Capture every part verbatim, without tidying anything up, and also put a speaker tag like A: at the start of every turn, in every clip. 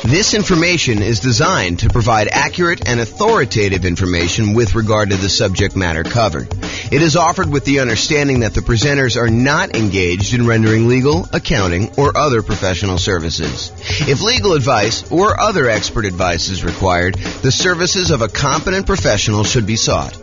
A: This information is designed to provide accurate and authoritative information with regard to the subject matter covered. It is offered with the understanding that the presenters are not engaged in rendering legal, accounting, or other professional services. If legal advice or other expert advice is required, the services of a competent professional should be sought.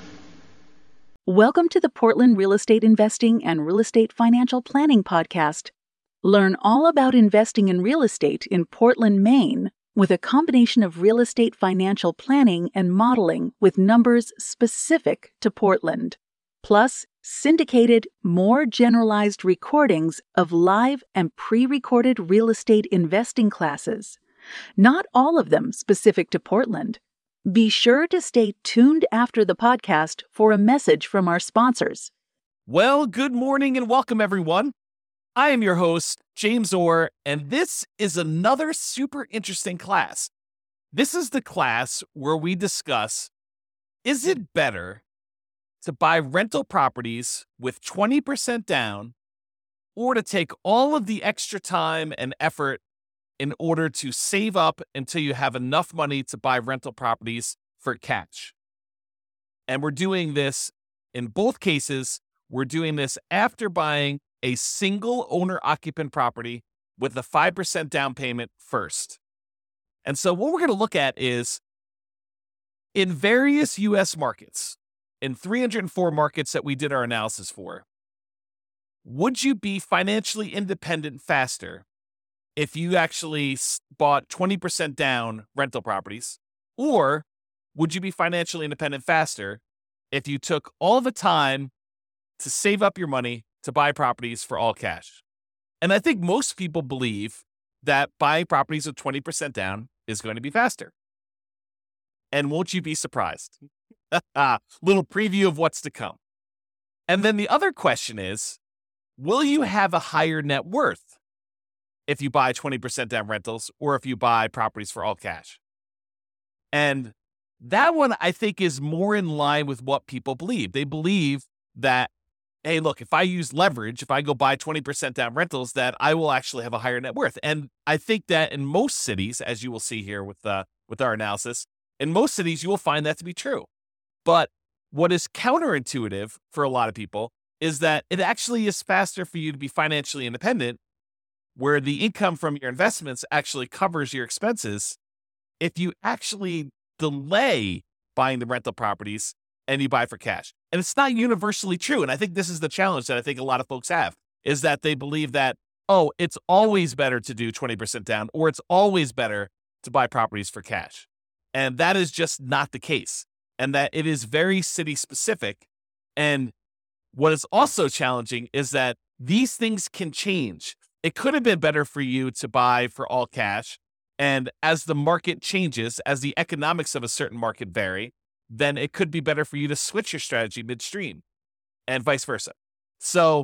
B: Welcome to the Portland Real Estate Investing and Real Estate Financial Planning Podcast. Learn all about investing in real estate in Portland, Maine, with a combination of real estate financial planning and modeling with numbers specific to Portland, plus syndicated, more generalized recordings of live and pre-recorded real estate investing classes, not all of them specific to Portland. Be sure to stay tuned after the podcast for a message from our sponsors.
C: Well, good morning and welcome, everyone. I am your host, James Orr, and this is another super interesting class. This is the class where we discuss, is it better to buy rental properties with twenty percent down or to take all of the extra time and effort in order to save up until you have enough money to buy rental properties for cash? And we're doing this in both cases. We're doing this after buying a single owner-occupant property with a five percent down payment first. And so what we're going to look at is, in various U S markets, in three hundred four markets that we did our analysis for, would you be financially independent faster if you actually bought twenty percent down rental properties? Or would you be financially independent faster if you took all the time to save up your money to buy properties for all cash? And I think most people believe that buying properties with twenty percent down is going to be faster. And won't you be surprised? Little preview of what's to come. And then the other question is, will you have a higher net worth if you buy twenty percent down rentals or if you buy properties for all cash? And that one, I think, is more in line with what people believe. They believe that, hey, look, if I use leverage, if I go buy twenty percent down rentals, that I will actually have a higher net worth. And I think that in most cities, as you will see here with uh, with our analysis, in most cities, you will find that to be true. But what is counterintuitive for a lot of people is that it actually is faster for you to be financially independent, where the income from your investments actually covers your expenses, if you actually delay buying the rental properties and you buy for cash. And it's not universally true. And I think this is the challenge that I think a lot of folks have, is that they believe that, oh, it's always better to do twenty percent down, or it's always better to buy properties for cash. And that is just not the case. And that it is very city specific. And what is also challenging is that these things can change. It could have been better for you to buy for all cash. And as the market changes, as the economics of a certain market vary, then it could be better for you to switch your strategy midstream and vice versa. So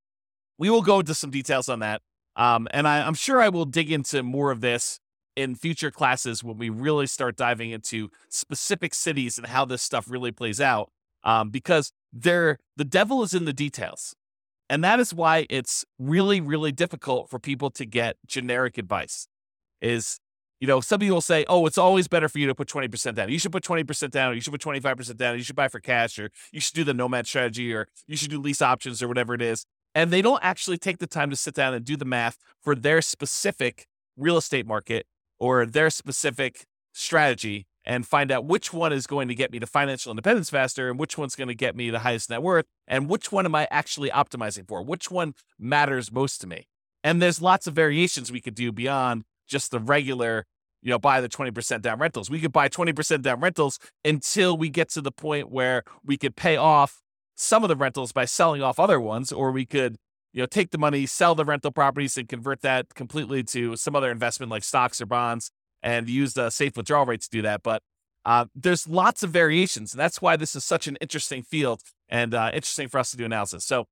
C: we will go into some details on that. Um, and I, I'm sure I will dig into more of this in future classes when we really start diving into specific cities and how this stuff really plays out, um, because there, the devil is in the details. And that is why it's really, really difficult for people to get generic advice. Is, you know, some people will say, oh, it's always better for you to put twenty percent down. You should put twenty percent down, or you should put twenty-five percent down, or you should buy for cash, or you should do the nomad strategy, or you should do lease options, or whatever it is. And they don't actually take the time to sit down and do the math for their specific real estate market or their specific strategy and find out which one is going to get me to financial independence faster and which one's going to get me the highest net worth and which one am I actually optimizing for, which one matters most to me. And there's lots of variations we could do beyond just the regular, you know, buy the twenty percent down rentals. We could buy twenty percent down rentals until we get to the point where we could pay off some of the rentals by selling off other ones, or we could, you know, take the money, sell the rental properties and convert that completely to some other investment like stocks or bonds and use the safe withdrawal rates to do that. But uh, there's lots of variations. And that's why this is such an interesting field and uh, interesting for us to do analysis. So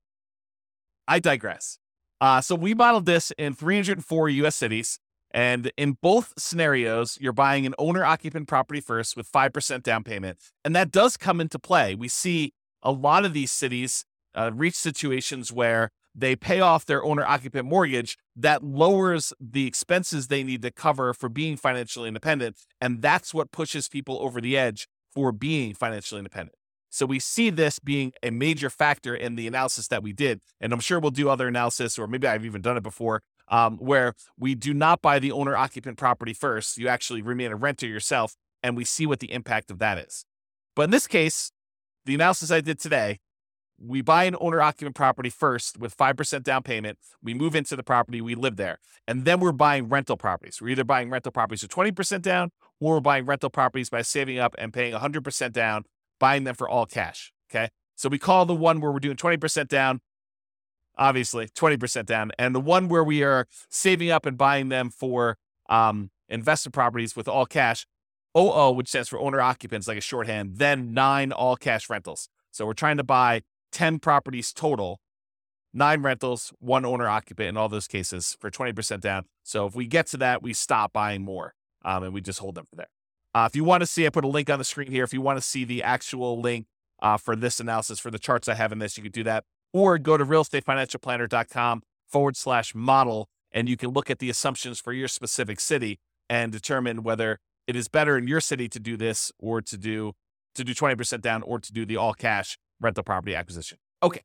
C: I digress. Uh, so we modeled this in three hundred four U S cities. And in both scenarios, you're buying an owner-occupant property first with five percent down payment. And that does come into play. We see a lot of these cities uh, reach situations where they pay off their owner-occupant mortgage. That lowers the expenses they need to cover for being financially independent, and that's what pushes people over the edge for being financially independent. So we see this being a major factor in the analysis that we did, and I'm sure we'll do other analysis, or maybe I've even done it before, um, where we do not buy the owner-occupant property first. You actually remain a renter yourself, and we see what the impact of that is. But in this case, the analysis I did today, we buy an owner-occupant property first with five percent down payment. We move into the property, we live there. And then we're buying rental properties. We're either buying rental properties with twenty percent down, or we're buying rental properties by saving up and paying one hundred percent down, buying them for all cash, okay? So we call the one where we're doing twenty percent down, obviously, twenty percent down. And the one where we are saving up and buying them for um, investment properties with all cash, O O, which stands for owner-occupants, like a shorthand, then nine all-cash rentals. So we're trying to buy ten properties total, nine rentals, one owner-occupant in all those cases for twenty percent down. So if we get to that, we stop buying more, um, and we just hold them for there. Uh, if you want to see, I put a link on the screen here. If you want to see the actual link uh, for this analysis, for the charts I have in this, you can do that. Or go to realestateFinancialPlanner.com forward slash model, and you can look at the assumptions for your specific city and determine whether it is better in your city to do this or to do to do twenty percent down or to do the all-cash rental property acquisition. Okay.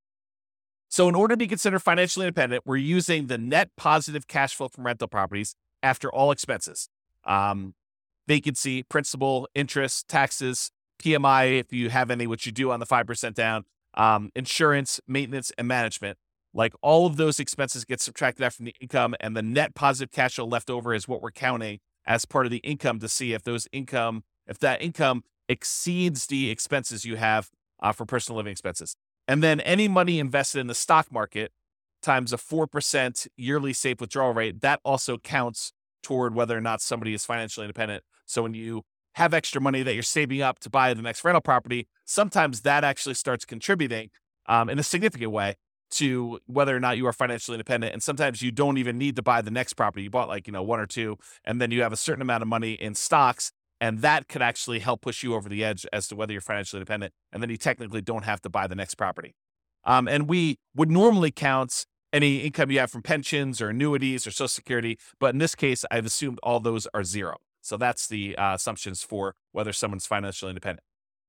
C: So in order to be considered financially independent, we're using the net positive cash flow from rental properties after all expenses. Um, vacancy, principal, interest, taxes, P M I, if you have any, which you do on the five percent down, um, insurance, maintenance, and management. Like all of those expenses get subtracted out from the income, and the net positive cash flow left over is what we're counting as part of the income to see if those income, if that income exceeds the expenses you have uh, for personal living expenses. And then any money invested in the stock market times a four percent yearly safe withdrawal rate, that also counts toward whether or not somebody is financially independent. So when you have extra money that you're saving up to buy the next rental property, sometimes that actually starts contributing um, in a significant way to whether or not you are financially independent. And sometimes you don't even need to buy the next property. You bought like, you know, one or two, and then you have a certain amount of money in stocks, and that could actually help push you over the edge as to whether you're financially independent. And then you technically don't have to buy the next property. Um, and we would normally count any income you have from pensions or annuities or Social Security. But in this case, I've assumed all those are zero. So that's the uh, assumptions for whether someone's financially independent.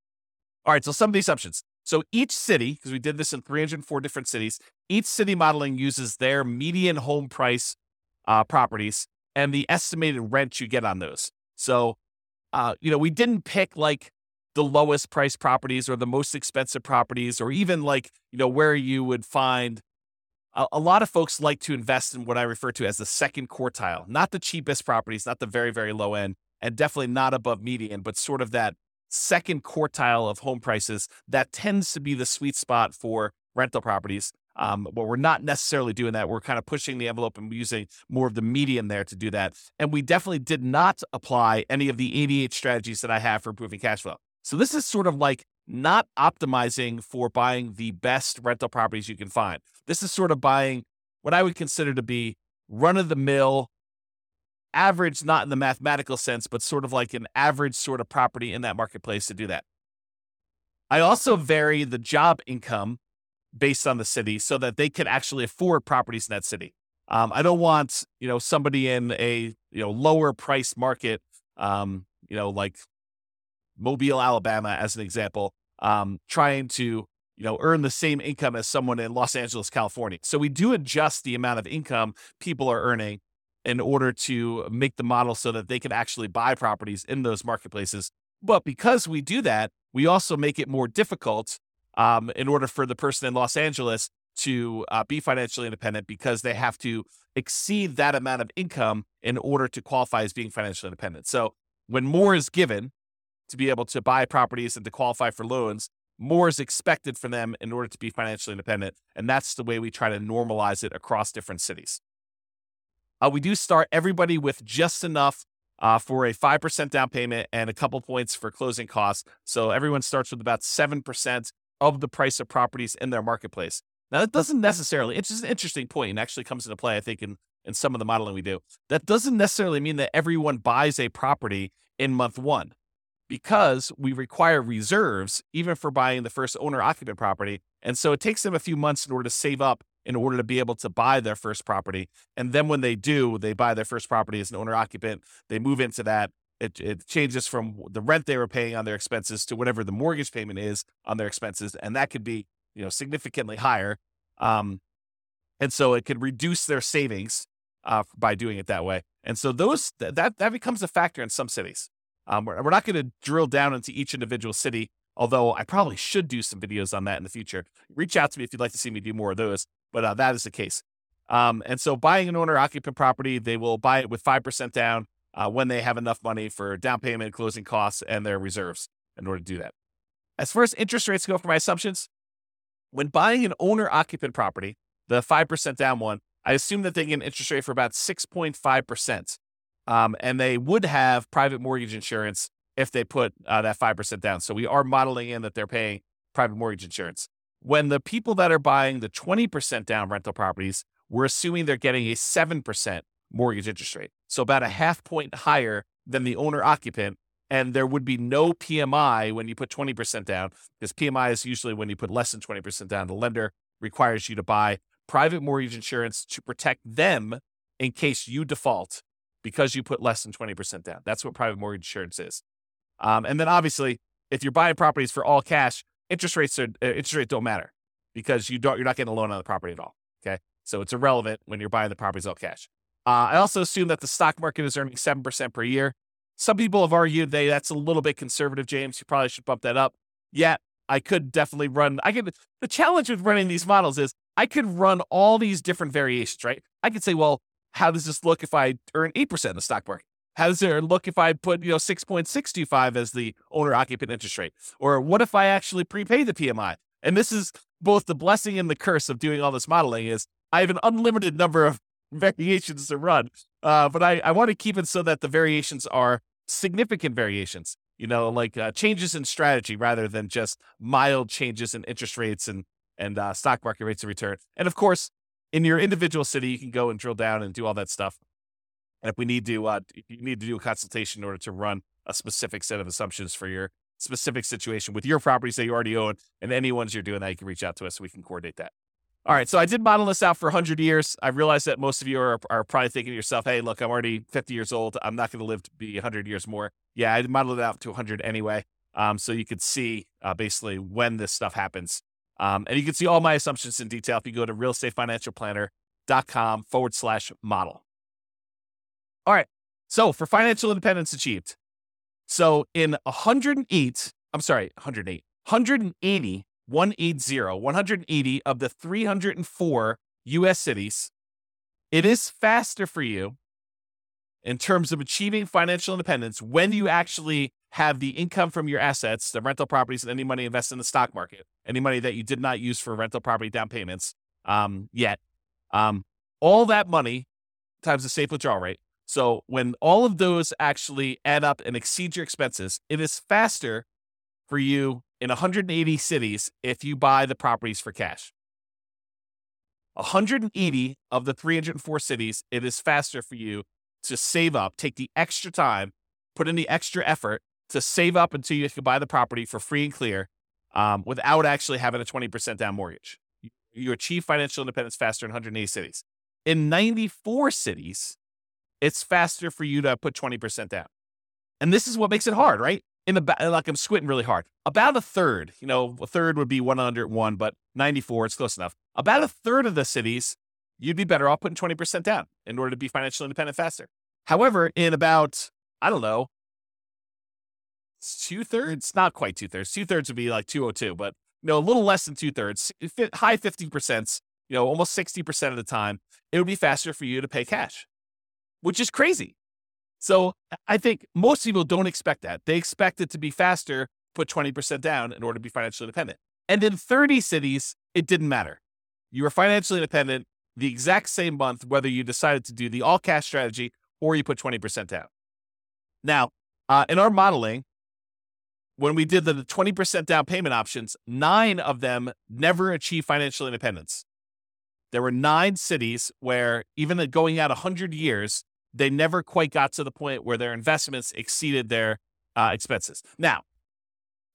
C: All right, so some of the assumptions. So each city, because we did this in three hundred four different cities, each city modeling uses their median home price uh, properties and the estimated rent you get on those. So, uh, you know, we didn't pick like the lowest price properties or the most expensive properties, or even like, you know, where you would find a, a lot of folks like to invest in what I refer to as the second quartile, not the cheapest properties, not the very, very low end, and definitely not above median, but sort of that second quartile of home prices. That tends to be the sweet spot for rental properties. Um, but we're not necessarily doing that. We're kind of pushing the envelope and using more of the median there to do that. And we definitely did not apply any of the eighty-eight strategies that I have for improving cash flow. So this is sort of like not optimizing for buying the best rental properties you can find. This is sort of buying what I would consider to be run-of-the-mill, average, not in the mathematical sense, but sort of like an average sort of property in that marketplace to do that. I also vary the job income based on the city so that they can actually afford properties in that city. Um, I don't want, you know, somebody in a, you know, lower price market, um, you know, like Mobile, Alabama, as an example, um, trying to, you know, earn the same income as someone in Los Angeles, California. So we do adjust the amount of income people are earning in order to make the model so that they can actually buy properties in those marketplaces. But because we do that, we also make it more difficult um, in order for the person in Los Angeles to uh, be financially independent, because they have to exceed that amount of income in order to qualify as being financially independent. So when more is given to be able to buy properties and to qualify for loans, more is expected from them in order to be financially independent. And that's the way we try to normalize it across different cities. Uh, we do start everybody with just enough uh, for a five percent down payment and a couple points for closing costs. So everyone starts with about seven percent of the price of properties in their marketplace. Now, that doesn't necessarily, it's just an interesting point and actually comes into play, I think, in, in some of the modeling we do. That doesn't necessarily mean that everyone buys a property in month one, because we require reserves even for buying the first owner-occupant property. And so it takes them a few months in order to save up in order to be able to buy their first property. And then when they do, they buy their first property as an owner occupant, they move into that. It, it changes from the rent they were paying on their expenses to whatever the mortgage payment is on their expenses. And that could be, you know, significantly higher. Um, and so it could reduce their savings uh, by doing it that way. And so those th- that that becomes a factor in some cities. Um, we're, we're not going to drill down into each individual city, although I probably should do some videos on that in the future. Reach out to me if you'd like to see me do more of those, but uh, that is the case. Um, and so buying an owner-occupant property, they will buy it with five percent down uh, when they have enough money for down payment, closing costs, and their reserves in order to do that. As far as interest rates go for my assumptions, when buying an owner-occupant property, the five percent down one, I assume that they get an interest rate for about six point five percent. Um, and they would have private mortgage insurance if they put uh, that five percent down. So we are modeling in that they're paying private mortgage insurance. When the people that are buying the twenty percent down rental properties, we're assuming they're getting a seven percent mortgage interest rate. So about a half point higher than the owner occupant. And there would be no P M I when you put twenty percent down, because P M I is usually when you put less than twenty percent down. The lender requires you to buy private mortgage insurance to protect them in case you default because you put less than twenty percent down. That's what private mortgage insurance is. Um, and then obviously, if you're buying properties for all cash, interest rates are uh, interest rates don't matter because you don't you're not getting a loan on the property at all. Okay, so it's irrelevant when you're buying the properties all cash. Uh, I also assume that the stock market is earning seven percent per year. Some people have argued they that's a little bit conservative, James. You probably should bump that up. Yeah, I could definitely run. I could. The challenge with running these models is I could run all these different variations, right? I could say, well, how does this look if I earn eight percent in the stock market? How does it look if I put, you know, six point six two five as the owner occupant interest rate? Or what if I actually prepay the P M I? And this is both the blessing and the curse of doing all this modeling is I have an unlimited number of variations to run. Uh, but I, I want to keep it so that the variations are significant variations, you know, like uh, changes in strategy rather than just mild changes in interest rates and, and uh, stock market rates of return. And of course, in your individual city, you can go and drill down and do all that stuff. And if we need to, uh, if you need to do a consultation in order to run a specific set of assumptions for your specific situation with your properties that you already own and any ones you're doing that, you can reach out to us so we can coordinate that. All right, so I did model this out for one hundred years. I realize that most of you are, are probably thinking to yourself, hey, look, I'm already fifty years old. I'm not going to live to be one hundred years more. Yeah, I modeled it out to one hundred anyway, um, so you could see uh, basically when this stuff happens. Um, and you can see all my assumptions in detail if you go to realestatefinancialplanner.com forward slash model. All right, so for financial independence achieved. So in one hundred eight, I'm sorry, one hundred eight, one hundred eighty, one eighty, one hundred eighty of the three hundred four U S cities, it is faster for you in terms of achieving financial independence when you actually have the income from your assets, the rental properties, and any money invested in the stock market, any money that you did not use for rental property down payments um, yet. Um, all that money times the safe withdrawal rate. So when all of those actually add up and exceed your expenses, it is faster for you in one hundred eighty cities if you buy the properties for cash. one hundred eighty of the three hundred four cities, it is faster for you to save up, take the extra time, put in the extra effort to save up until you can buy the property for free and clear um, without actually having a twenty percent down mortgage. You, you achieve financial independence faster in one hundred eighty cities. In ninety-four cities, it's faster for you to put twenty percent down. And this is what makes it hard, right? In the like I'm squinting really hard. About a third, you know, a third would be one hundred one, but ninety-four, it's close enough. About a third of the cities, you'd be better off putting twenty percent down in order to be financially independent faster. However, in about, I don't know, two thirds, not quite two thirds. Two thirds would be like two oh two, but you know, a little less than two thirds, high fifty percent, you know, almost sixty percent of the time, it would be faster for you to pay cash, which is crazy. So I think most people don't expect that. They expect it to be faster, put twenty percent down in order to be financially independent. And in thirty cities, it didn't matter. You were financially independent the exact same month, whether you decided to do the all cash strategy or you put twenty percent down. Now, uh, in our modeling, when we did the twenty percent down payment options, nine of them never achieved financial independence. There were nine cities where even going out one hundred years, they never quite got to the point where their investments exceeded their uh, expenses. Now,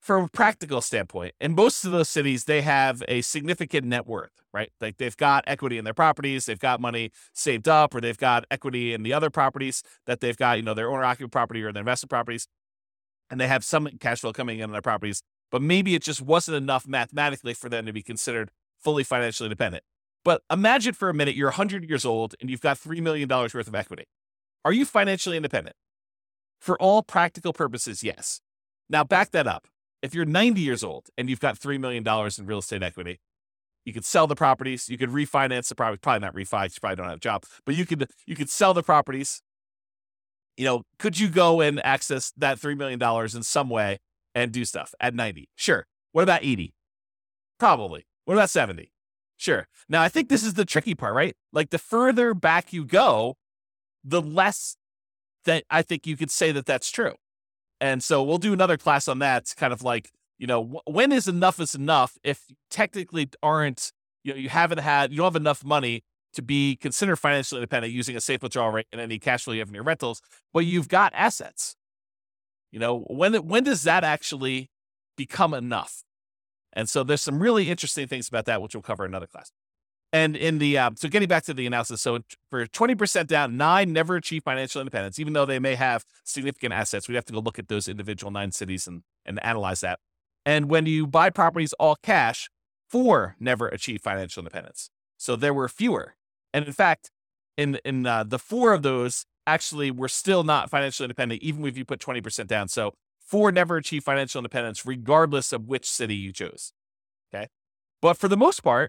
C: from a practical standpoint, in most of those cities, they have a significant net worth, right? Like they've got equity in their properties, they've got money saved up, or they've got equity in the other properties that they've got, you know, their owner-occupied property or their investment properties, and they have some cash flow coming in on their properties, but maybe it just wasn't enough mathematically for them to be considered fully financially independent. But imagine for a minute, you're one hundred years old and you've got three million dollars worth of equity. Are you financially independent? For all practical purposes, yes. Now back that up. If you're ninety years old and you've got three million dollars in real estate equity, you could sell the properties, you could refinance the property, probably not refi, you probably don't have a job, but you could you could sell the properties. You know, could you go and access that three million dollars in some way and do stuff at ninety? Sure. What about eighty? Probably. What about seventy? Sure. Now, I think this is the tricky part, right? Like the further back you go, the less that I think you could say that that's true. And so we'll do another class on that. It's kind of like, you know, when is enough is enough if you technically aren't, you know, you haven't had, you don't have enough money to be considered financially independent using a safe withdrawal rate and any cash flow you have in your rentals, but you've got assets. You know, when when does that actually become enough? And so there's some really interesting things about that, which we'll cover in another class. And in the, uh, so getting back to the analysis, so for twenty percent down, nine never achieve financial independence, even though they may have significant assets. We'd have to go look at those individual nine cities and, and analyze that. And when you buy properties all cash, four never achieve financial independence. So there were fewer. And in fact, in, in uh, the four of those actually were still not financially independent, even if you put twenty percent down. So four never achieve financial independence, regardless of which city you chose. Okay. But for the most part,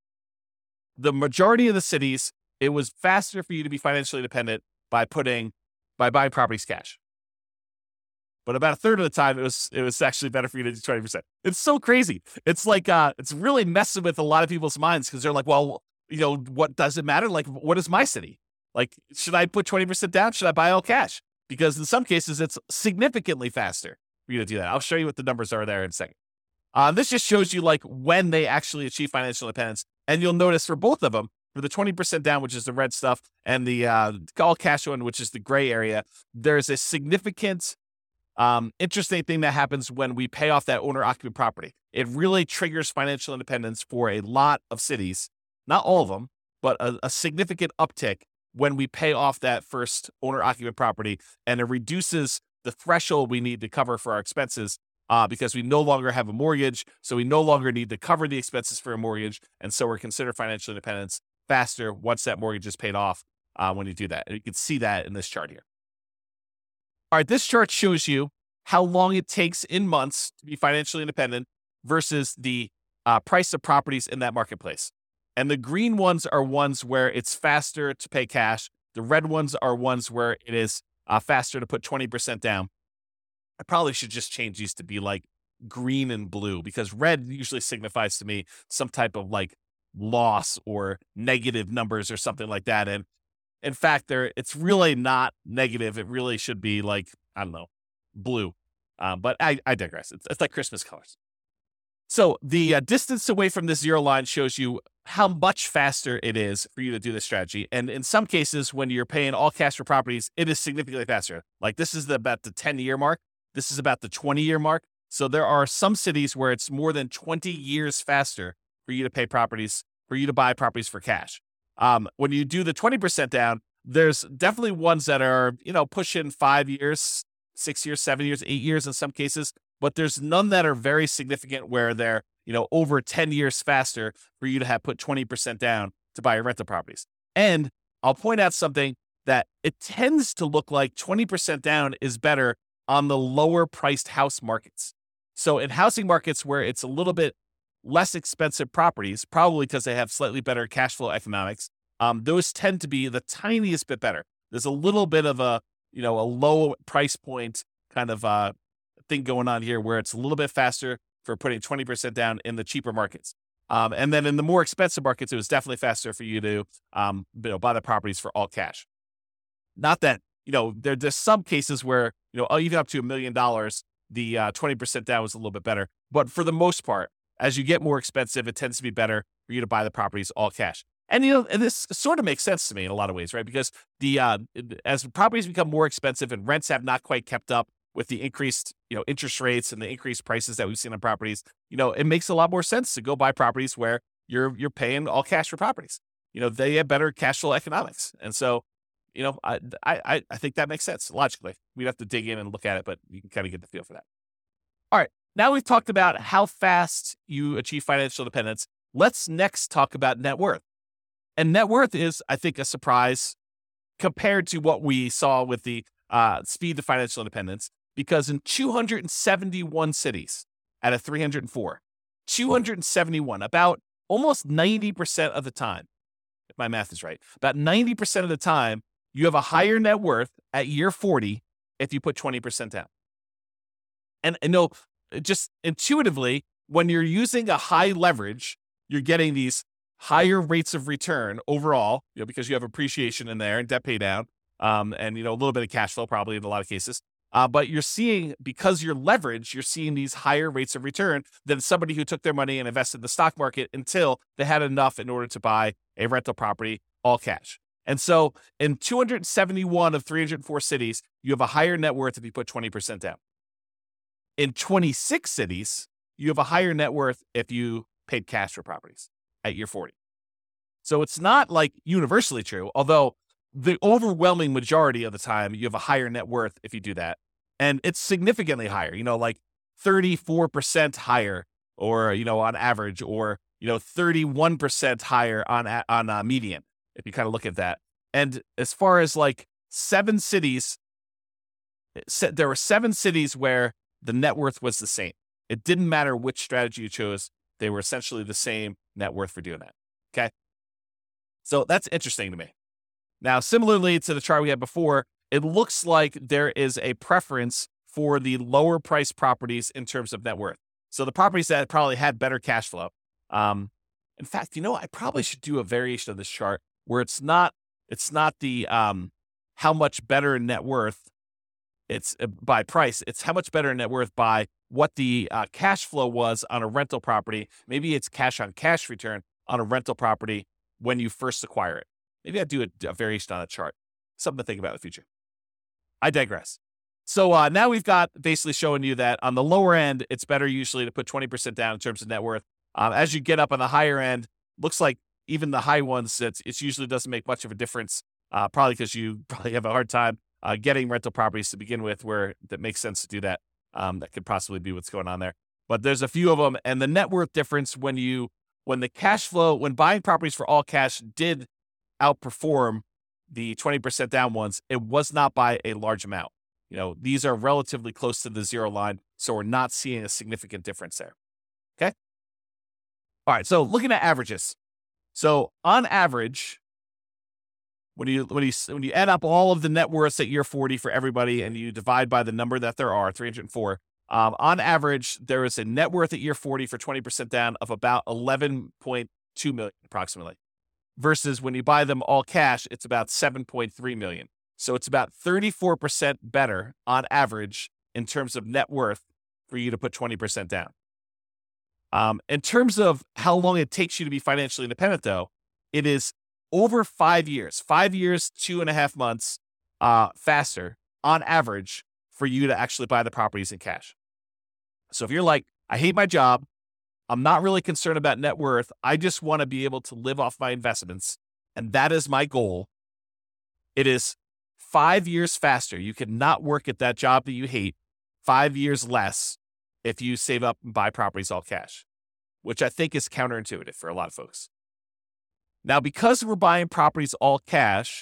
C: the majority of the cities, it was faster for you to be financially independent by putting, by buying properties cash. But about a third of the time, it was it was actually better for you to do twenty percent. It's so crazy. It's like, uh, it's really messing with a lot of people's minds because they're like, well, you know, what does it matter? Like, what is my city? Like, should I put twenty percent down? Should I buy all cash? Because in some cases, it's significantly faster for you to do that. I'll show you what the numbers are there in a second. Uh, this just shows you like when they actually achieve financial independence. And you'll notice for both of them, for the twenty percent down, which is the red stuff, and the uh, all cash one, which is the gray area, there's a significant, um, interesting thing that happens when we pay off that owner-occupied property. It really triggers financial independence for a lot of cities, not all of them, but a, a significant uptick when we pay off that first owner-occupied property, and it reduces the threshold we need to cover for our expenses. Uh, because we no longer have a mortgage, so we no longer need to cover the expenses for a mortgage, and so we're considered financial independence faster once that mortgage is paid off uh, when you do that. And you can see that in this chart here. All right, this chart shows you how long it takes in months to be financially independent versus the uh, price of properties in that marketplace. And the green ones are ones where it's faster to pay cash. The red ones are ones where it is uh, faster to put twenty percent down. I probably should just change these to be like green and blue because red usually signifies to me some type of like loss or negative numbers or something like that. And in fact, there it's really not negative. It really should be like, I don't know, blue. Um, but I, I digress. It's, it's like Christmas colors. So the uh, distance away from the zero line shows you how much faster it is for you to do this strategy. And in some cases, when you're paying all cash for properties, it is significantly faster. Like this is the, about the ten year mark. This is about the twenty year mark. So there are some cities where it's more than twenty years faster for you to pay properties, for you to buy properties for cash. Um, when you do the twenty percent down, there's definitely ones that are, you know, pushing five years, six years, seven years, eight years in some cases, but there's none that are very significant where they're, you know, over ten years faster for you to have put twenty percent down to buy your rental properties. And I'll point out something that it tends to look like twenty percent down is better on the lower priced house markets. So in housing markets where it's a little bit less expensive properties, probably because they have slightly better cash flow economics, um, those tend to be the tiniest bit better. There's a little bit of a, you know, a low price point kind of uh, thing going on here where it's a little bit faster for putting twenty percent down in the cheaper markets. Um, and then in the more expensive markets, it was definitely faster for you to um, you know, buy the properties for all cash. Not that, you know, there, there's some cases where, you know, even up to a million dollars, the uh, twenty percent down was a little bit better. But for the most part, as you get more expensive, it tends to be better for you to buy the properties all cash. And, you know, and this sort of makes sense to me in a lot of ways, right? Because the uh, as properties become more expensive and rents have not quite kept up with the increased, you know, interest rates and the increased prices that we've seen on properties, you know, it makes a lot more sense to go buy properties where you're you're paying all cash for properties. You know, they have better cash flow economics. And so, you know, I I I think that makes sense logically. We'd have to dig in and look at it, but you can kind of get the feel for that. All right. Now we've talked about how fast you achieve financial independence. Let's next talk about net worth. And net worth is, I think, a surprise compared to what we saw with the uh, speed to financial independence, because in two hundred seventy-one cities out of three hundred four, two hundred seventy-one, about almost ninety percent of the time, if my math is right, about ninety percent of the time, you have a higher net worth at year forty if you put twenty percent down. And, and no, just intuitively, when you're using a high leverage, you're getting these higher rates of return overall, you know, because you have appreciation in there and debt pay down, um, and, you know, a little bit of cash flow probably in a lot of cases. Uh, but you're seeing, because you're leveraged, you're seeing these higher rates of return than somebody who took their money and invested in the stock market until they had enough in order to buy a rental property all cash. And so in two hundred seventy-one of three hundred four cities, you have a higher net worth if you put twenty percent down. In twenty-six cities, you have a higher net worth if you paid cash for properties at year forty. So it's not like universally true, although the overwhelming majority of the time you have a higher net worth if you do that. And it's significantly higher, you know, like thirty-four percent higher, or, you know, on average, or, you know, thirty-one percent higher on, on uh, median, if you kind of look at that. And as far as like seven cities, there were seven cities where the net worth was the same. It didn't matter which strategy you chose. They were essentially the same net worth for doing that. Okay. So that's interesting to me. Now, similarly to the chart we had before, it looks like there is a preference for the lower priced properties in terms of net worth. So the properties that probably had better cash flow. Um, in fact, you know, I probably should do a variation of this chart where it's not, it's not the, um, how much better net worth it's uh, by price. It's how much better net worth by what the uh, cash flow was on a rental property. Maybe it's cash on cash return on a rental property when you first acquire it. Maybe I'll do a, a variation on a chart. Something to think about in the future. I digress. So uh, now we've got basically showing you that on the lower end, it's better usually to put twenty percent down in terms of net worth. Um, as you get up on the higher end, looks like even the high ones, it's, it usually doesn't make much of a difference, uh, probably because you probably have a hard time uh, getting rental properties to begin with where that makes sense to do that. Um, that could possibly be what's going on there. But there's a few of them. And the net worth difference when you, when the cash flow, when buying properties for all cash did outperform the twenty percent down ones, it was not by a large amount. You know, these are relatively close to the zero line, so we're not seeing a significant difference there. Okay? All right, so looking at averages. So on average, when you when you when you add up all of the net worths at year forty for everybody and you divide by the number that there are, three hundred four, um, on average, there is a net worth at year forty for twenty percent down of about eleven point two million approximately. Versus when you buy them all cash, it's about seven point three million. So it's about thirty-four percent better on average in terms of net worth for you to put twenty percent down. Um, in terms of how long it takes you to be financially independent, though, it is over five years, five years, two and a half months uh, faster on average for you to actually buy the properties in cash. So if you're like, I hate my job, I'm not really concerned about net worth, I just want to be able to live off my investments, and that is my goal, it is five years faster. You cannot work at that job that you hate five years less if you save up and buy properties all cash, which I think is counterintuitive for a lot of folks. Now, because we're buying properties all cash,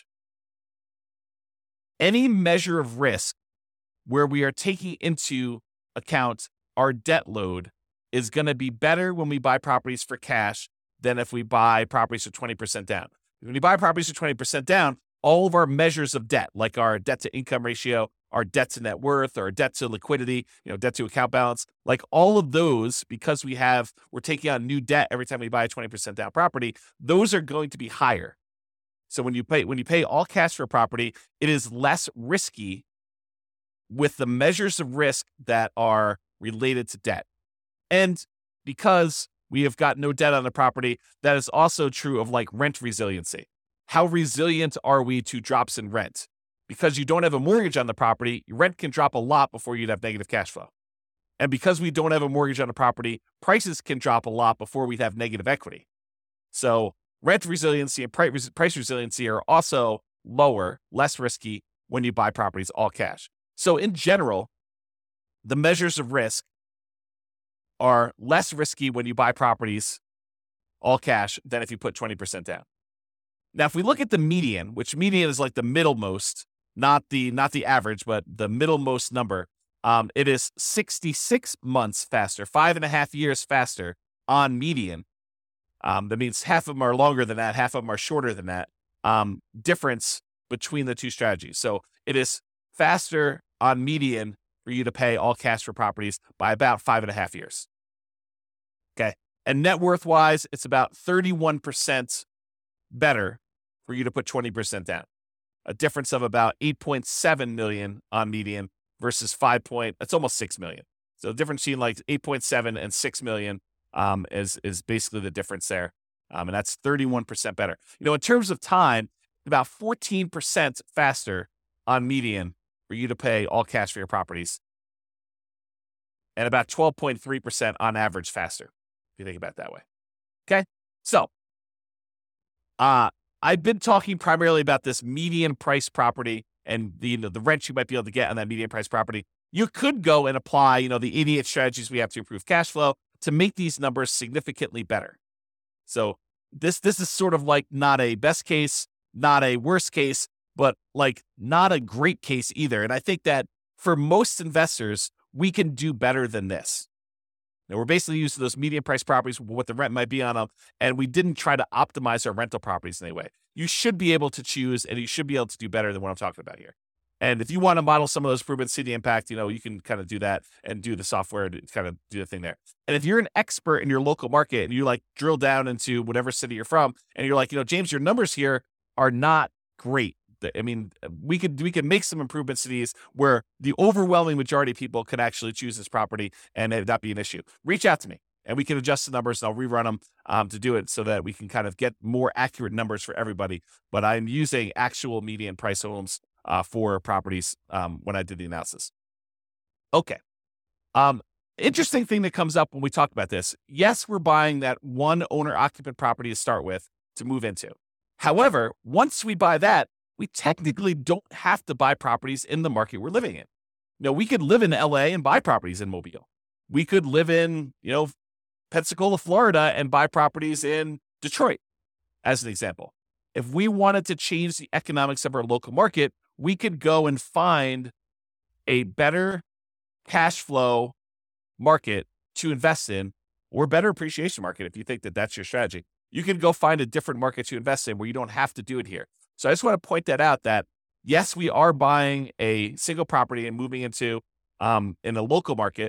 C: any measure of risk where we are taking into account our debt load is going to be better when we buy properties for cash than if we buy properties for twenty percent down. When you buy properties for twenty percent down, all of our measures of debt, like our debt to income ratio, our debt to net worth, or debt to liquidity, you know, debt to account balance, like all of those, because we have, we're taking on new debt every time we buy a twenty percent down property, those are going to be higher. So when you pay, when you pay all cash for a property, it is less risky with the measures of risk that are related to debt. And because we have got no debt on the property, that is also true of like rent resiliency. How resilient are we to drops in rent? because you don't have a mortgage on the property, your rent can drop a lot before you'd have negative cash flow. And because we don't have a mortgage on the property, prices can drop a lot before we'd have negative equity. So rent resiliency and price resiliency are also lower, less risky when you buy properties all cash. So in general, the measures of risk are less risky when you buy properties all cash than if you put twenty percent down. Now, if we look at the median, which median is like the middlemost, not the not the average, but the middlemost number, um, it is sixty-six months faster, five and a half years faster on median. Um, that means half of them are longer than that, half of them are shorter than that. Um, difference between the two strategies. So it is faster on median for you to pay all cash for properties by about five and a half years. Okay. And net worth wise, it's about thirty-one percent better for you to put twenty percent down. A difference of about eight point seven million on median versus five point, it's almost six million. So the difference between like eight point seven and six million um, is, is basically the difference there. Um, and that's thirty-one percent better. You know, in terms of time, about fourteen percent faster on median for you to pay all cash for your properties. And about twelve point three percent on average faster, if you think about it that way. Okay. So, uh, I've been talking primarily about this median price property and the, you know, the rent you might be able to get on that median price property. You could go and apply, you know, the eighty-eight strategies we have to improve cash flow to make these numbers significantly better. So this, this is sort of like not a best case, not a worst case, but like not a great case either. And I think that for most investors, we can do better than this. Now, we're basically using those median price properties, what the rent might be on them, and we didn't try to optimize our rental properties in any way. You should be able to choose, and you should be able to do better than what I'm talking about here. And if you want to model some of those improvements, see the impact, you know, you can kind of do that and do the software to kind of do the thing there. And if you're an expert in your local market and you like drill down into whatever city you're from, and you're like, you know, James, your numbers here are not great. I mean, we could we could make some improvements to these where the overwhelming majority of people could actually choose this property and it not be an issue. Reach out to me and we can adjust the numbers and I'll rerun them um, to do it so that we can kind of get more accurate numbers for everybody. But I'm using actual median price homes uh, for properties um, when I did the analysis. Okay. Um, interesting thing that comes up when we talk about this. Yes, we're buying that one owner occupant property to start with to move into. However, once we buy that, we technically don't have to buy properties in the market we're living in. You know, we could live in L A and buy properties in Mobile. We could live in, you know, Pensacola, Florida and buy properties in Detroit, as an example. If we wanted to change the economics of our local market, we could go and find a better cash flow market to invest in or better appreciation market if you think that that's your strategy. You can go find a different market to invest in where you don't have to do it here. So I just want to point that out that, yes, we are buying a single property and moving into um, in a local market.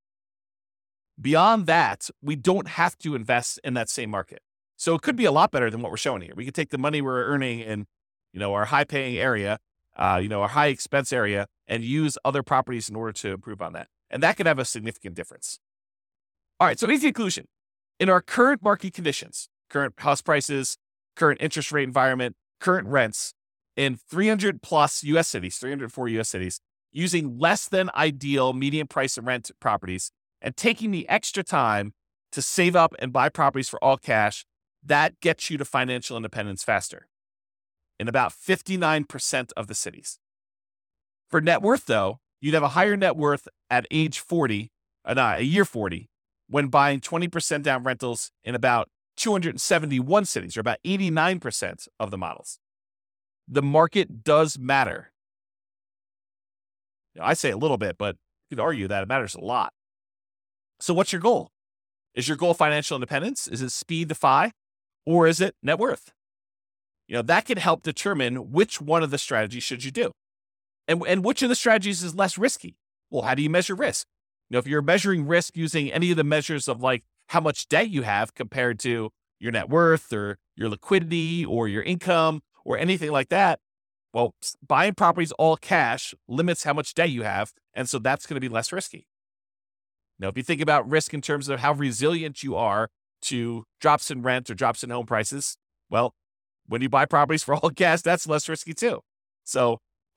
C: Beyond that, we don't have to invest in that same market. So it could be a lot better than what we're showing here. We could take the money we're earning in, you know, our high-paying area, uh, you know, our high-expense area, and use other properties in order to improve on that. And that could have a significant difference. All right, so easy conclusion. In our current market conditions, current house prices, current interest rate environment, current rents in three hundred plus U S cities, three hundred four U S cities, using less than ideal median price and rent properties and taking the extra time to save up and buy properties for all cash, that gets you to financial independence faster in about fifty-nine percent of the cities. For net worth, though, you'd have a higher net worth at age forty, uh, no, a year forty, when buying twenty percent down rentals in about two hundred seventy-one cities, or about eighty-nine percent of the models. The market does matter. You know, I say a little bit, but you could argue that it matters a lot. So what's your goal? Is your goal financial independence? Is it speed to F I? Or is it net worth? You know, that can help determine which one of the strategies should you do. And, and which of the strategies is less risky? Well, how do you measure risk? You know, if you're measuring risk using any of the measures of like how much debt you have compared to your net worth or your liquidity or your income or anything like that, well, buying properties all cash limits how much debt you have. And so that's going to be less risky. Now, if you think about risk in terms of how resilient you are to drops in rent or drops in home prices, well, when you buy properties for all cash, that's less risky too. So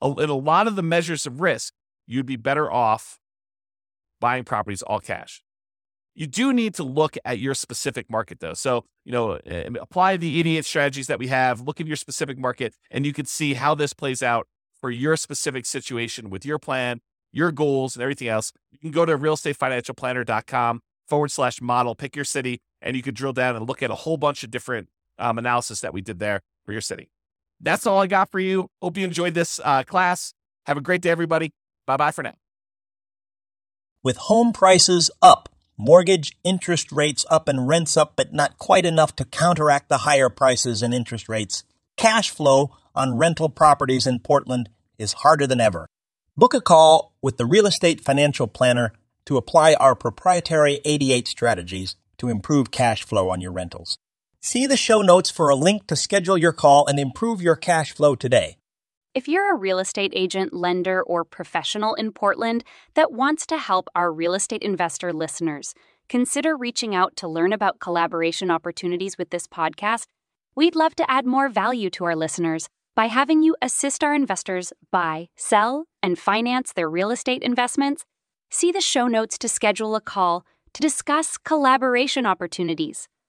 C: a, in a lot of the measures of risk, you'd be better off buying properties all cash. You do need to look at your specific market, though. So, you know, apply the eighty-eight strategies that we have, look at your specific market, and you can see how this plays out for your specific situation with your plan, your goals, and everything else. You can go to realestatefinancialplanner.com forward slash model, pick your city, and you can drill down and look at a whole bunch of different um, analysis that we did there for your city. That's all I got for you. Hope you enjoyed this uh, class. Have a great day, everybody. Bye-bye for now.
D: With home prices up, mortgage interest rates up, and rents up, but not quite enough to counteract the higher prices and interest rates, cash flow on rental properties in Portland is harder than ever. Book a call with the Real Estate Financial Planner to apply our proprietary eighty-eight strategies to improve cash flow on your rentals. See the show notes for a link to schedule your call and improve your cash flow today.
E: If you're a real estate agent, lender, or professional in Portland that wants to help our real estate investor listeners, consider reaching out to learn about collaboration opportunities with this podcast. We'd love to add more value to our listeners by having you assist our investors buy, sell, and finance their real estate investments. See the show notes to schedule a call to discuss collaboration opportunities.